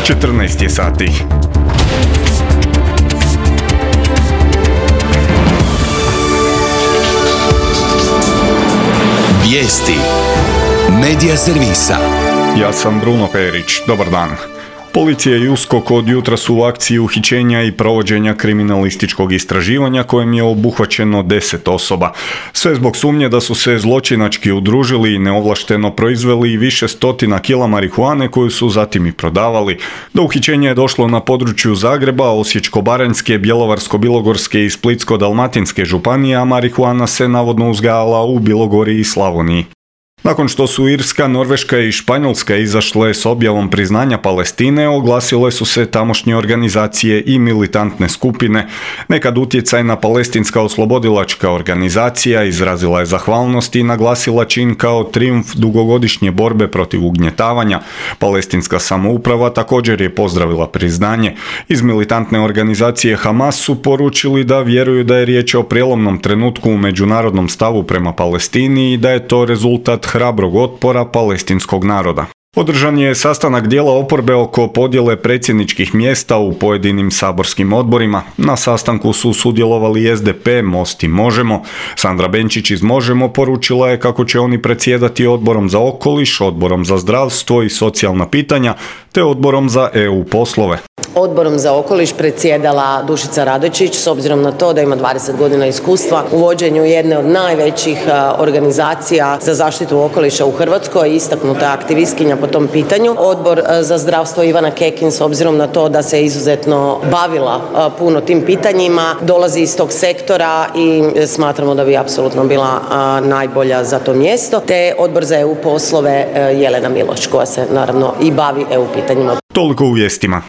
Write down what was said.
14 je sati. Vijesti Medija servisa. Ja sam Bruno Perić. Dobar dan. Policija i USKOK od jutra su u akciji uhićenja i provođenja kriminalističkog istraživanja kojem je obuhvaćeno 10 osoba. Sve zbog sumnje da su se zločinački udružili i neovlašteno proizveli više stotina kila marihuane koju su zatim i prodavali. Do uhićenja je došlo na području Zagreba, Osječko-baranjske, Bjelovarsko-bilogorske i Splitsko-dalmatinske županije, a marihuana se navodno uzgajala u Bilogori i Slavoniji. Nakon što su Irska, Norveška i Španjolska izašle s objavom priznanja Palestine, oglasile su se tamošnje organizacije i militantne skupine. Nekad utjecajna palestinska oslobodilačka organizacija izrazila je zahvalnost i naglasila čin kao trijumf dugogodišnje borbe protiv ugnjetavanja. Palestinska samouprava također je pozdravila priznanje. Iz militantne organizacije Hamas su poručili da vjeruju da je riječ o prijelomnom trenutku u međunarodnom stavu prema Palestini i da je to rezultat hrabrog otpora palestinskog naroda. Održan je sastanak dijela oporbe oko podjele predsjedničkih mjesta u pojedinim saborskim odborima. Na sastanku su sudjelovali SDP, Most i Možemo. Sandra Benčić iz Možemo poručila je kako će oni predsjedati Odborom za okoliš, Odborom za zdravstvo i socijalna pitanja, te Odborom za EU poslove. Odborom za okoliš predsjedala Dušica Radojčić s obzirom na to da ima 20 godina iskustva u vođenju jedne od najvećih organizacija za zaštitu okoliša u Hrvatskoj, istaknuta aktivistkinja po tom pitanju. Odbor za zdravstvo Ivana Kekin s obzirom na to da se izuzetno bavila puno tim pitanjima, dolazi iz tog sektora i smatramo da bi apsolutno bila najbolja za to mjesto. Te Odbor za EU poslove Jelena Miloš koja se naravno i bavi EU pitanjima. Toliko u vijestima.